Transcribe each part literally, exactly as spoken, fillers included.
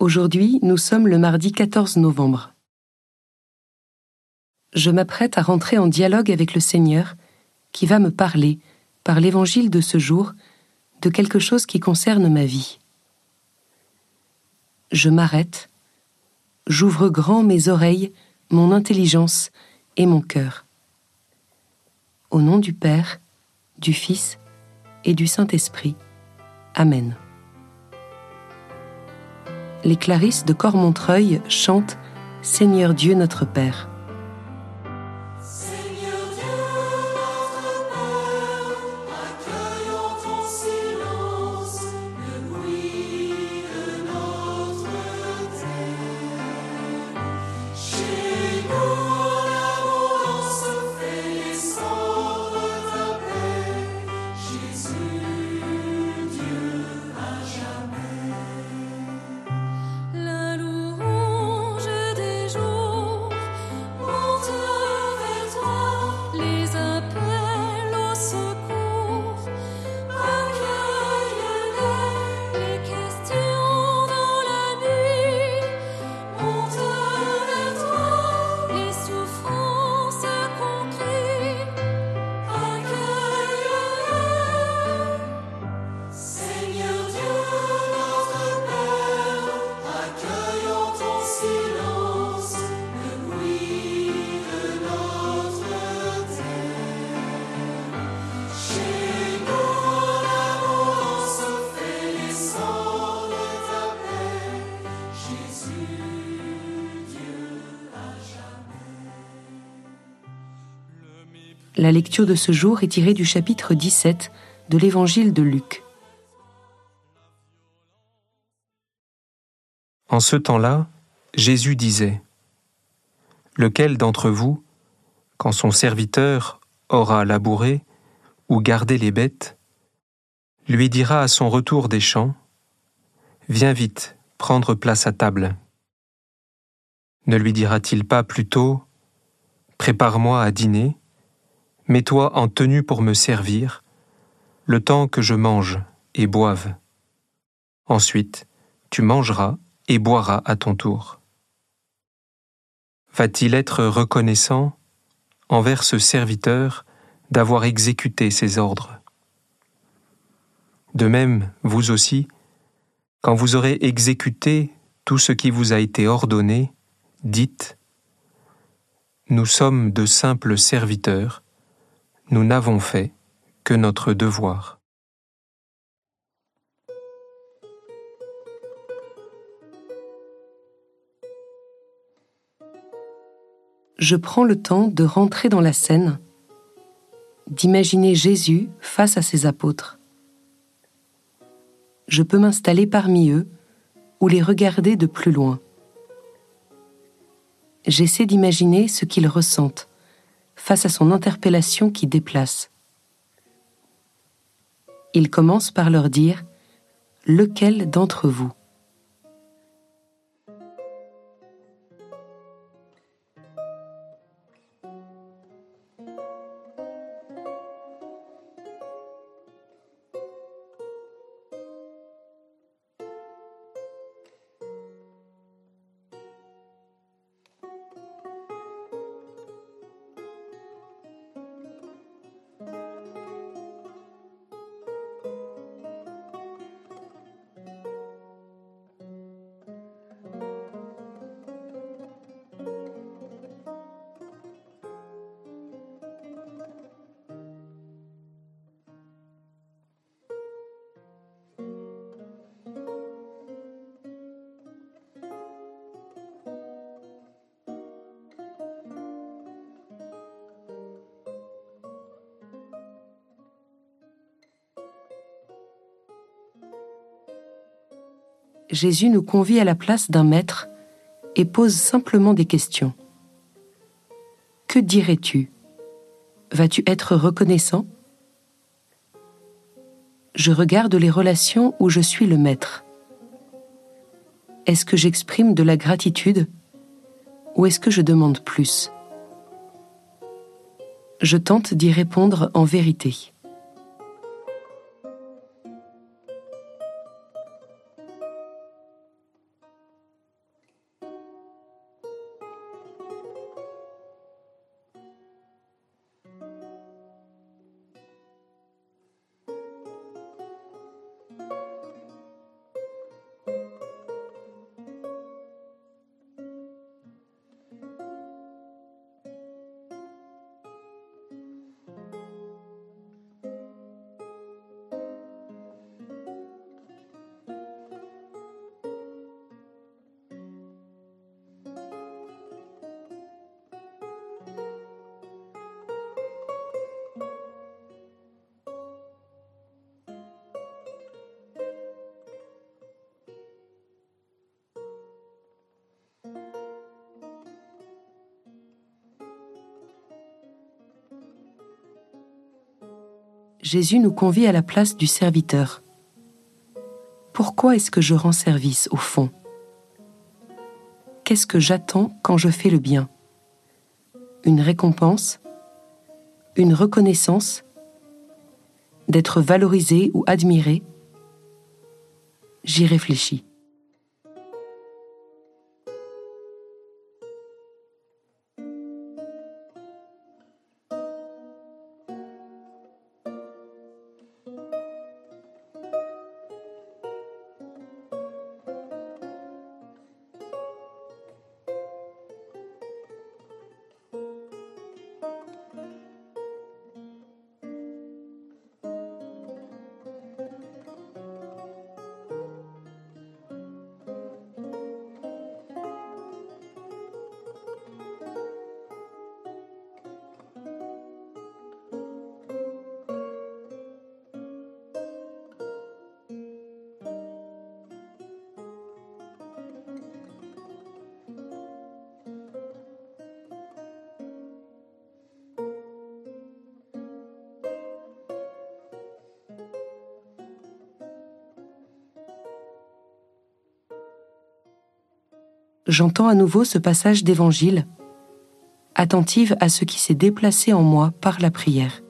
Aujourd'hui, nous sommes le mardi quatorze novembre. Je m'apprête à rentrer en dialogue avec le Seigneur qui va me parler, par l'évangile de ce jour, de quelque chose qui concerne ma vie. Je m'arrête, j'ouvre grand mes oreilles, mon intelligence et mon cœur. Au nom du Père, du Fils et du Saint-Esprit. Amen. Les Clarisses de Cormontreuil chantent « Seigneur Dieu notre Père ». La lecture de ce jour est tirée du chapitre dix-sept de l'Évangile de Luc. En ce temps-là, Jésus disait : « Lequel d'entre vous, quand son serviteur aura labouré ou gardé les bêtes, lui dira à son retour des champs : Viens vite, prendre place à table. Ne lui dira-t-il pas plutôt : Prépare-moi à dîner, mets-toi en tenue pour me servir, le temps que je mange et boive. Ensuite, tu mangeras et boiras à ton tour. Va-t-il être reconnaissant envers ce serviteur d'avoir exécuté ses ordres ? De même, vous aussi, quand vous aurez exécuté tout ce qui vous a été ordonné, dites : Nous sommes de simples serviteurs, nous n'avons fait que notre devoir. Je prends le temps de rentrer dans la scène, d'imaginer Jésus face à ses apôtres. Je peux m'installer parmi eux ou les regarder de plus loin. J'essaie d'imaginer ce qu'ils ressentent face à son interpellation qui déplace. Il commence par leur dire « Lequel d'entre vous ?» Jésus nous convie à la place d'un maître et pose simplement des questions. Que dirais-tu ? Vas-tu être reconnaissant ? Je regarde les relations où je suis le maître. Est-ce que j'exprime de la gratitude ou est-ce que je demande plus ? Je tente d'y répondre en vérité. Jésus nous convie à la place du serviteur. Pourquoi est-ce que je rends service au fond ? Qu'est-ce que j'attends quand je fais le bien ? Une récompense ? Une reconnaissance ? D'être valorisé ou admiré ? J'y réfléchis. J'entends à nouveau ce passage d'Évangile, attentive à ce qui s'est déplacé en moi par la prière.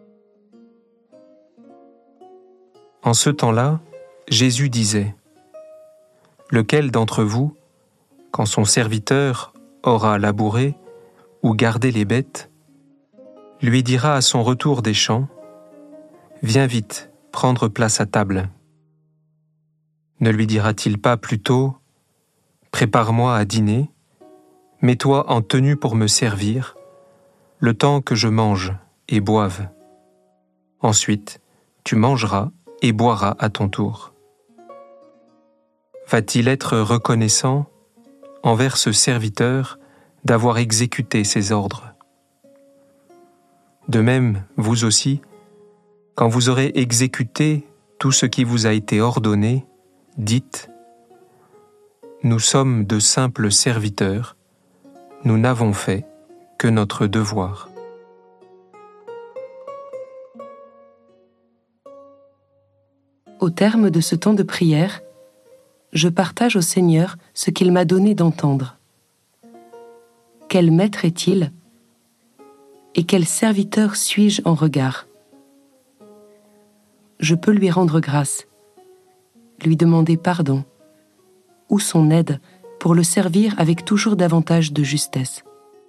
En ce temps-là, Jésus disait : « Lequel d'entre vous, quand son serviteur aura labouré ou gardé les bêtes, lui dira à son retour des champs : Viens vite, prendre place à table. Ne lui dira-t-il pas plutôt : Prépare-moi à dîner, mets-toi en tenue pour me servir, le temps que je mange et boive. Ensuite, tu mangeras et boiras à ton tour. Va-t-il être reconnaissant envers ce serviteur d'avoir exécuté ses ordres ? De même, vous aussi, quand vous aurez exécuté tout ce qui vous a été ordonné, dites : Nous sommes de simples serviteurs, nous n'avons fait que notre devoir. Au terme de ce temps de prière, je partage au Seigneur ce qu'il m'a donné d'entendre. Quel maître est-il ? Et quel serviteur suis-je en regard ? Je peux lui rendre grâce, lui demander pardon, ou son aide pour le servir avec toujours davantage de justesse.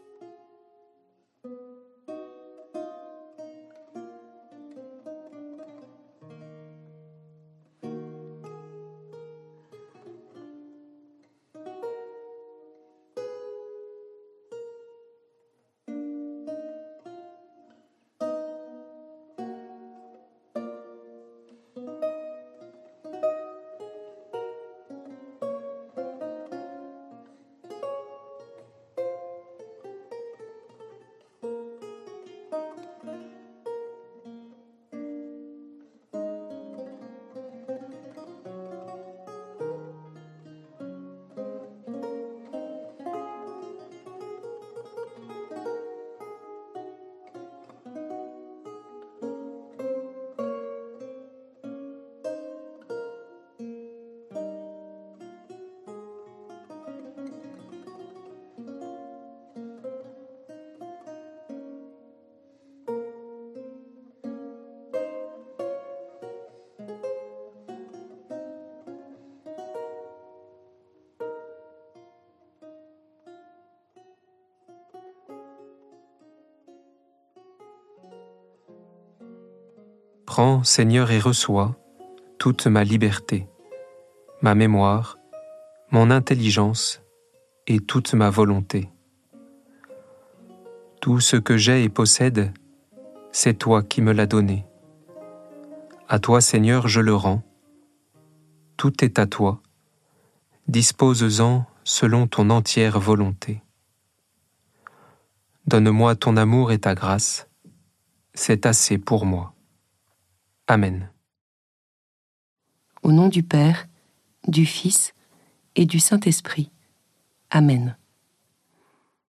Prends, Seigneur, et reçois toute ma liberté, ma mémoire, mon intelligence et toute ma volonté. Tout ce que j'ai et possède, c'est toi qui me l'as donné. À toi, Seigneur, je le rends. Tout est à toi. Dispose-en selon ton entière volonté. Donne-moi ton amour et ta grâce. C'est assez pour moi. Amen. Au nom du Père, du Fils et du Saint-Esprit. Amen.